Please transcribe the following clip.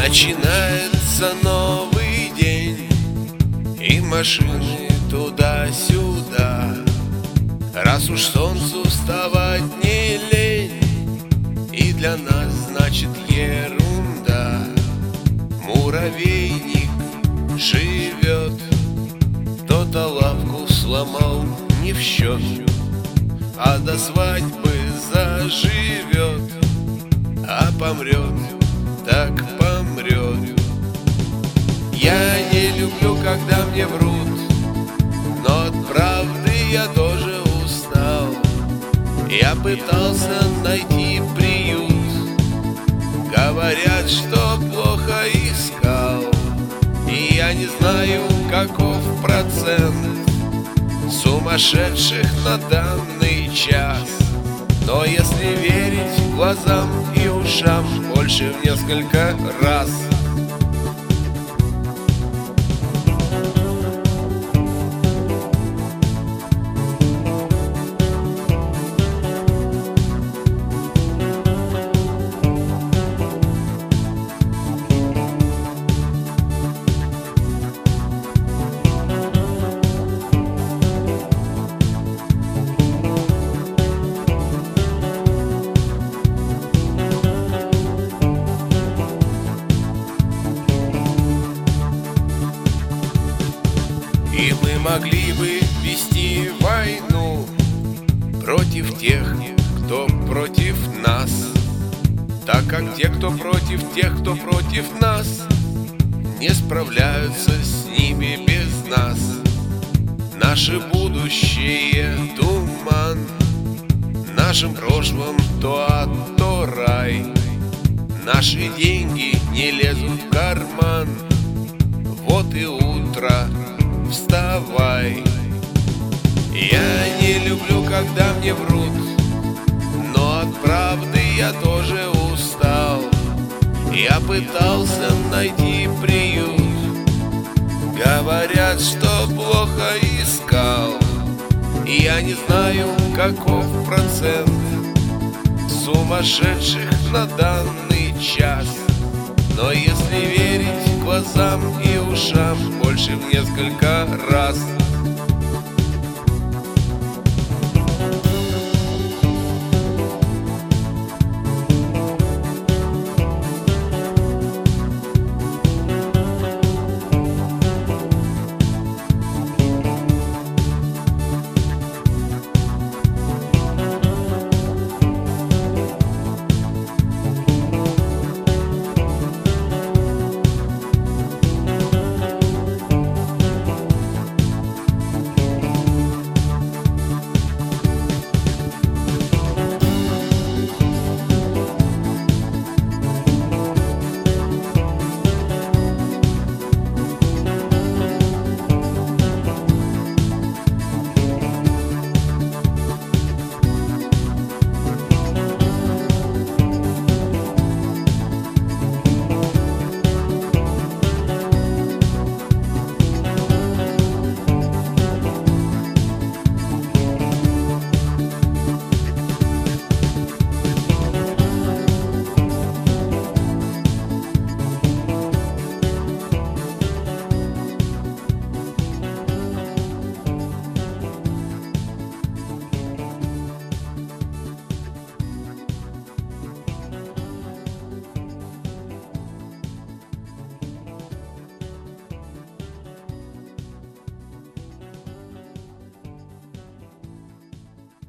Начинается новый день, и машины туда-сюда. Раз уж солнцу вставать не лень, и для нас значит ерунда. Муравейник живет, кто-то лавку сломал не в счет, а до свадьбы заживет, а помрет, так помрет. Я не люблю, когда мне врут, но от правды я тоже устал. Я пытался найти приют, говорят, что плохо искал. И я не знаю, каков процент сумасшедших на данный час. Но если верить глазам и ушам, больше в несколько раз. И мы могли бы вести войну против тех, кто против нас, так как те, кто против тех, кто против нас, не справляются с ними без нас. Наше будущее — туман, в нашем прошлом то ад, то рай. Наши деньги не лезут в карман, вот и утро, вставай. Я не люблю, когда мне врут, но от правды я тоже устал. Я пытался найти приют, говорят, что плохо искал. И я не знаю, каков процент сумасшедших на данный час. Но если верить глазам и ушам, больше в несколько раз.